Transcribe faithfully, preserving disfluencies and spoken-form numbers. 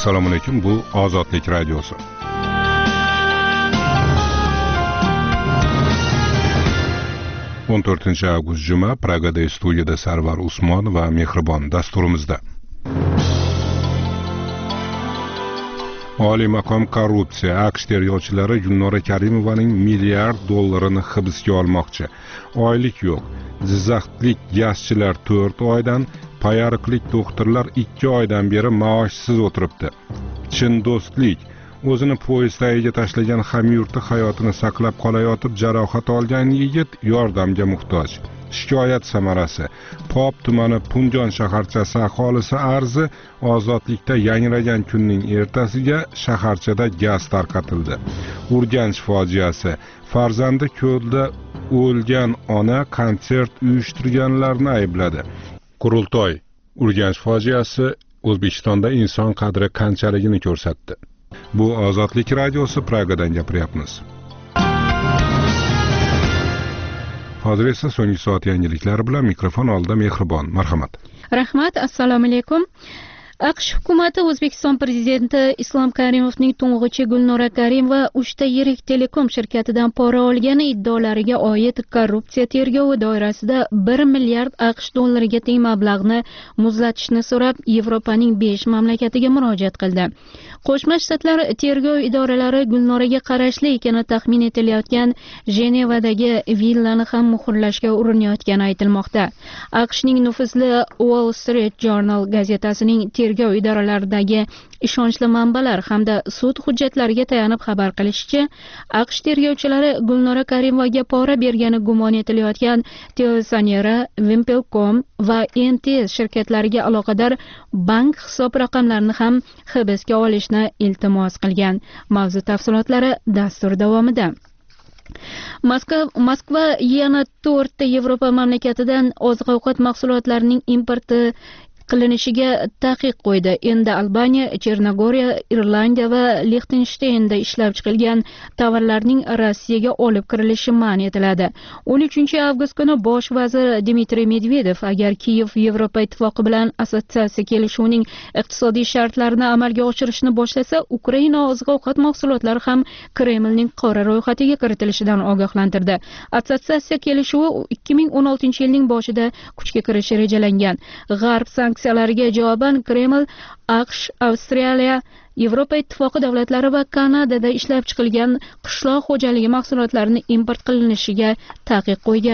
Assalomu alaykum, bu Ozodlik radiosi. o'n to'rtinchi avgust juma, Pragada studiyada Sarvar Usmon va Mehribon dasturimizda. Oliy maqom korrupsiya. AQSh tergovchilari Gulnora Karimovaning milliard dollarini hibsga olmoqchi. Oylik yo'q. Jizzaxlik gazchilar to'rt oydan, payariqlik doktorlar ikki oydan beri maoshsiz o'tiribdi. Chin do'stlik. O'zini poyezd tagiga tashlagan hamyurti hayotini saqlab qolayotib jarohat olgan yigit yordamga muhtoj. Shikoyat samarasi. Pop tumani Punjon shaharchasi aholisi arzi ozodlikda yangragan kunning ertasiga shaharchada gaz tarqatildi. Urganch fojiasi. Farzandi ko'lda o'lgan ona konsert uyushtirganlarni aybladi. Qurultoy. Urganch fojiasi O'zbekistonda inson qadri qanchaligini ko'rsatdi. Bu Ozodlik radiosi, Pragadan gapiryapmiz. Hozir esa so'nggi soat yangiliklari bilan mikrofon oldida Mehribon. Marhamat. Rahmat, assalomu alaykum. AQSh hukumati O'zbekiston prezidenti Islom Karimovning to'ng'ichi Gulnora Karimova uchta yirik telekom shirkatidan pora olgani iddaolariga oid korrupsiya tergovi doirasida bir milliard AQSh dollariga teng mablag'ni muzlatishni so'rab Yevropaning besh mamlakatiga murojaat qildi. Qo'shma Shtatlar tergov idoralari Gulnoraga qarashli ekani taxmin etilayotgan Jenevadagi villani ham muhrlashga urinayotgani aytilmoqda. AQShning nufuzli Wall Street Journal gazetasining tergov idoralaridagi ishonchli manbalar hamda sud hujjatlariga tayanib xabar qilishicha, AQSh tergovchilari Gulnora Karimovaga pora bergani gumon etilayotgan Teosonera, Wimpelcom va N T S shirkatlariga aloqador bank hisob raqamlarini ham hibsga olishni iltimos qilgan. Mavzu tafsilotlari dastur davomida. Moskva yana to'rtta Yevropa mamlakatidan oziq-ovqat mahsulotlarining importi qilinishiga taqiq qo'ydi. Endi Albaniya, Chernogoriya, Irlandiya va Lixtenshtaynda ishlab chiqilgan tovarlarning Rossiyaga olib kirilishi man etiladi. o'n uchinchi avgust kuni bosh vazir Dmitriy Medvedev agar Kiyev Yevropa ittifoqi bilan assotsiatsiya kelishuvining iqtisodiy shartlarini amalga oshirishni boshlasa, Ukraina oziq-ovqat mahsulotlari ham Kremlning qora ro'yxatiga kiritilishidan ogohlantirdi. Assotsiatsiya kelishuvi ikki ming o'n oltinchi yilning boshida kuchga kirishi rejalangan. G'arb sanksiyalariga javoban Kreml AQSh, Avstraliya, Yevropa ittifoqi davlatlari va Kanadada ishlab chiqilgan qishloq xo'jaligi mahsulotlarini import qilinishiga taqiq qo'ygan.